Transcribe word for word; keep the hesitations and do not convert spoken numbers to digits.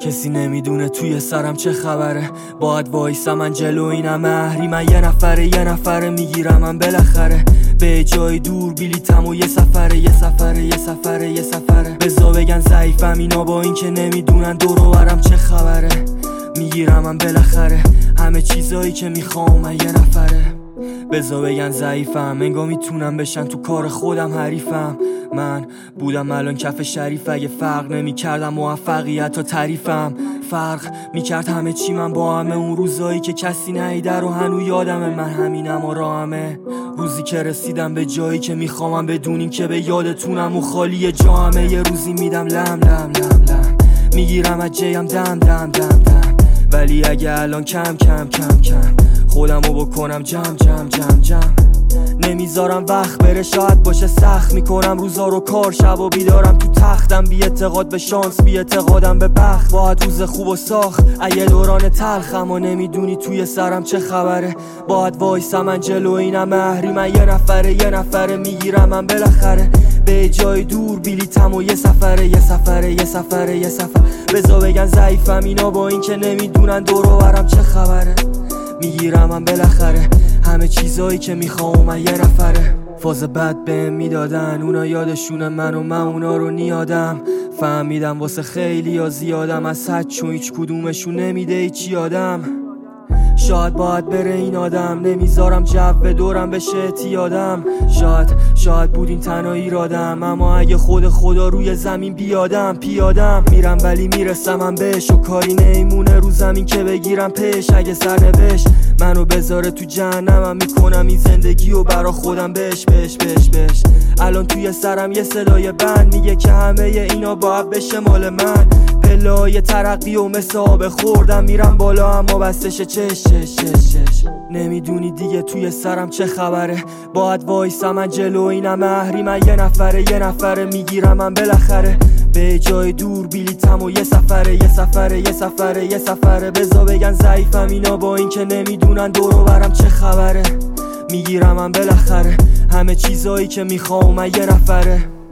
کسی نمیدونه توی سرم چه خبره، باید وایسم من جلو اینم مهری. من یه نفره یه نفره میگیرم من بالاخره، به جای دور بلیتم و یه سفره یه سفره یه سفره یه سفره. بزا بگن ضعیفم اینا با این که نمیدونن دور و برم چه خبره، میگیرم من بالاخره همه چیزایی که میخوام من یه نفره. بزا بگن ضعیفم انگار میتونم بشن تو کار خودم حریفم. من بودم الان کف شریف، اگه فرق نمیکردم موفقیت تا تعریفم، فرق میکرد همه چی من با همه اون روزایی که کسی نیده رو هنو یادمه. من همینم و راهمه، روزی که رسیدم به جایی که میخوامم بدونین که به یادتونم و خالی جامه. یه روزی میدم لم لم لم لم میگیرم از جیم دم دم دم دم، ولی اگه الان کم کم کم کم خودمو بکنم جم جم جم جم. نمیذارم وقت بره شاید باشه سخت، میکنم روزا رو کار شب و بیدارم تو تختم. بی اعتقاد به شانس بی اعتقادم به بخت، باید روز خوب و ساخت اگه دوران تلخم و نمیدونی توی سرم چه خبره. باید وایسم من جلو اینم مهری، من یه نفره یه نفره میگیرم من بالاخره، به جای دور بلیتم و یه سفره یه سفره یه سفره یه سفر. بزا بگن ضعیفم اینا با این که نمیدونن دور و برم چه خبره، میگیرم من بالاخره همه چیزایی که میخوام من یه نفره. فاز بد بهم میدادن اونا یادشونه من و من اونا رو نیادم، فهمیدم واسه خیلی یا زیادم از حد چون هیچ کدومشون نمیده هیچ یادم. شاید باید بره این آدم، نمیذارم جو به دورم بشه اعتیادم. شاید شاید بود این تنها ایرادم، اما اگه خود خدا روی زمین بیادم پیادم میرم ولی میرسم من بهش و کاری نیمونه رو زمین که بگیرم پیش. اگه سرنوشت منو بذاره تو جهنمم میکنم این زندگی و برا خودم بش بش بش بش. الان توی سرم یه صدای بند میگه که همه اینا باید بشه مال من. پله‌های ترقی و مثل آب خوردم میرم بالا اما بستش چش چش چش چش. نمیدونی دیگه توی سرم چه خبره، باید وایسم من جلو اینم مهری. من یه نفره یه نفره میگیرم من بالاخره، به جای دور بلیتم و یه سفره یه سفره یه سفره یه سفره. بزا بگن ضعیفم اینا با این که نمیدونن دور و برم چه خبره، میگیرم من بالاخره همه چیزایی که میخوام من یه نفره.